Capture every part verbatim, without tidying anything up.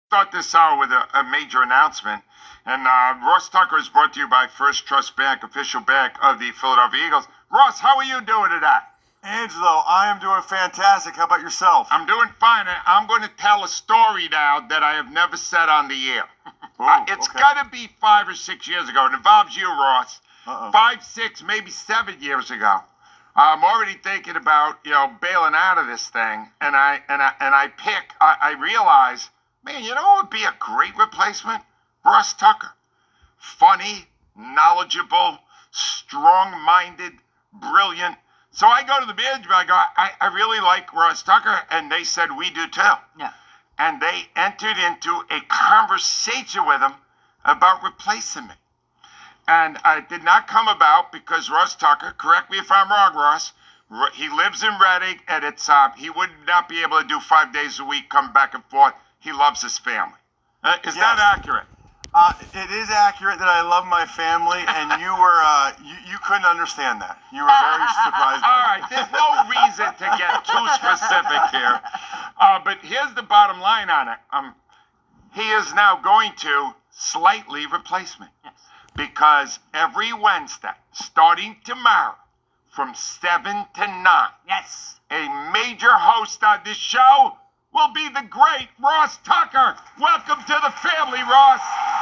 Start this hour with a, a major announcement. And uh, Ross Tucker is brought to you by First Trust Bank, official bank of the Philadelphia Eagles. Ross, how are you doing today? Angelo, I am doing fantastic. How about yourself? I'm doing fine. I'm going to tell a story now that I have never said on the air. Ooh, uh, it's okay. got to be five or six years ago. It involves you, Ross. Uh-oh. Five, six, maybe seven years ago. I'm already thinking about, you know, bailing out of this thing, and I and I and I pick. I, I realize, man, you know what would be a great replacement? Ross Tucker. Funny, knowledgeable, strong-minded, brilliant. So I go to the management. I go, I, I really like Ross Tucker, and they said we do too. Yeah. And they entered into a conversation with him about replacing me. And uh, it did not come about because Ross Tucker, correct me if I'm wrong, Ross, he lives in Reading, and it's uh, he would not be able to do five days a week, come back and forth. He loves his family. Uh, is Yes. that accurate? Uh, it is accurate that I love my family, and you were uh, you, you couldn't understand that. You were very surprised. All by right, there's no reason to get too specific here. Uh, but here's the bottom line on it. Um, he is now going to slightly replace me. Yes. Because every Wednesday, starting tomorrow, from seven to nine, Yes. a major host on this show will be the great Ross Tucker. Welcome to the family, Ross.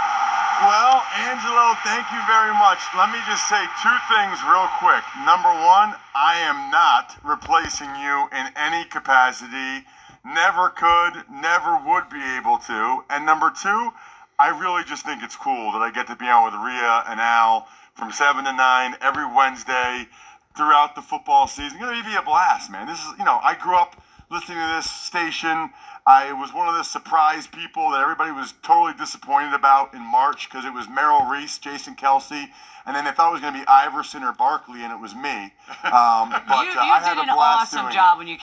Well, Angelo, thank you very much. Let me just say two things real quick. Number one, I am not replacing you in any capacity. Never could, never would be able to. And number two, I really just think it's cool that I get to be on with Rhea and Al from seven to nine every Wednesday throughout the football season. It's going to be a blast, man. This is, you know, I grew up listening to this station. I was one of the surprise people that everybody was totally disappointed about in March because it was Merrill Reese, Jason Kelsey, and then they thought it was going to be Iverson or Barkley, and it was me. Um, but you uh, you I had did a an blast awesome doing job it. when you